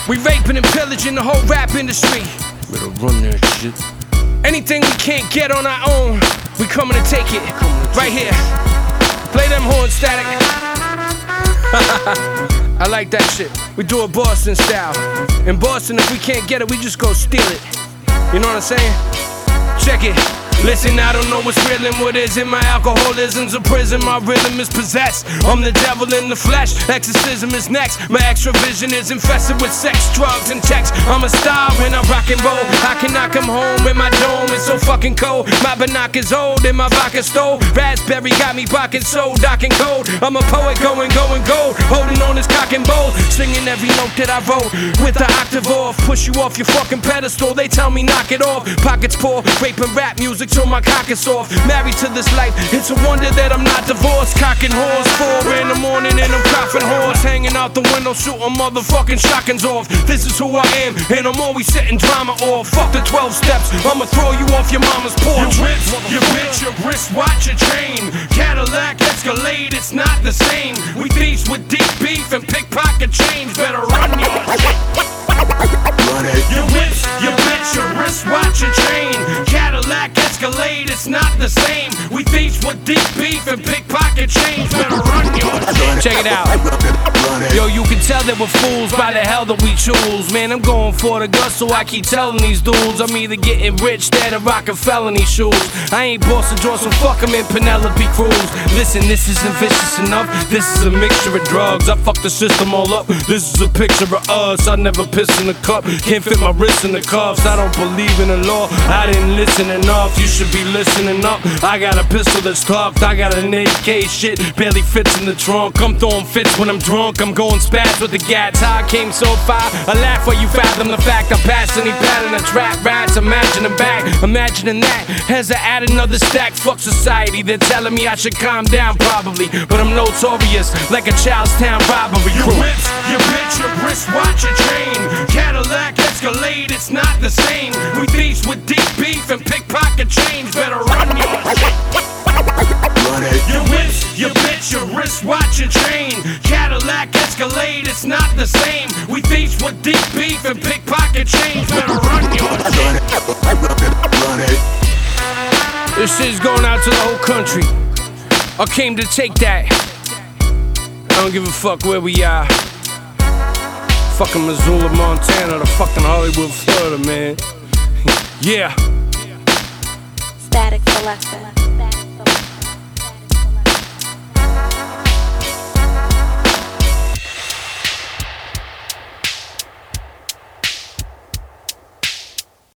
We raping and pillaging the whole rap industry. Better run that shit. Anything we can't get on our own, we coming to take it. Right here. Play them horns, Static. I like that shit. We do it Boston style. In Boston, if we can't get it, we just go steal it. You know what I'm saying? Check it. Listen, I don't know what's real and what isn't. My alcoholism's a prison, my rhythm is possessed. I'm the devil in the flesh, exorcism is next. My extra vision is infested with sex, drugs, and checks. I'm a star when I rock and roll. I cannot come home when my dome is so fucking cold. My binoc is old and my vodka stole. Raspberry got me rocking so dark and cold. I'm a poet going gold, holding on this cock and bowl, singing every note that I wrote with the octave off. Push you off your fucking pedestal, they tell me knock it off. Pockets poor, raping rap music till my cock is off. Married to this life, it's a wonder that I'm not divorced. Cocking whores, 4 in the morning and I'm coughing horse. Hanging out the window, shooting motherfucking shotguns off. This is who I am, and I'm always setting drama off. Fuck the 12 steps, I'ma throw you off your mama's porch. Your whips, your bitch, your wristwatch, your chain. Cadillac, Escalade, it's not the same. We thieves with deep beef and pickpocket chains. Better run your Your whips, your bitch, your wristwatch, your chain. Cadillac, Escalade, it's not the same. We thieves with deep beef and pickpocket chains. Better run your Check it out. Yo, you can tell that we're fools by the hell that we choose. Man, I'm going for the guts, so I keep telling these dudes I'm either getting rich, dead, or rocking felony shoes. I ain't Boston George, so fuck him in Penelope Cruz. Listen, this isn't vicious enough. This is a mixture of drugs. I fuck the system all up. This is a picture of us. I never piss in the cup. Can't fit my wrist in the cuffs. I don't believe in the law. I didn't listen enough. You should be listening up. I got a pistol that's tucked. I got an AK, shit barely fits in the trunk. I'm throwing fits when I'm drunk. I'm going spaz with the gats. I came so far. I laugh while you fathom the fact I'm passing, he patting the trap rats. Imagining back, imagining that as I add another stack. Fuck society, they're telling me I should calm down probably, but I'm notorious like a Charlestown robbery crew. Your whips, your bitch, your wristwatch, your chain. Cadillac, Escalade, it's not the same. We thieves with deep beef and pickpocket chains. Better run your Your whips, your bitch, your wristwatch, your chain. Cadillac, Escalade, it's not the same. We thieves with deep beef and pickpocket chains. Better run your This shit's going out to the whole country. I came to take that. I don't give a fuck where we are. Fucking Missoula, Montana, to fucking Hollywood, Florida, man. Yeah. Static Selector.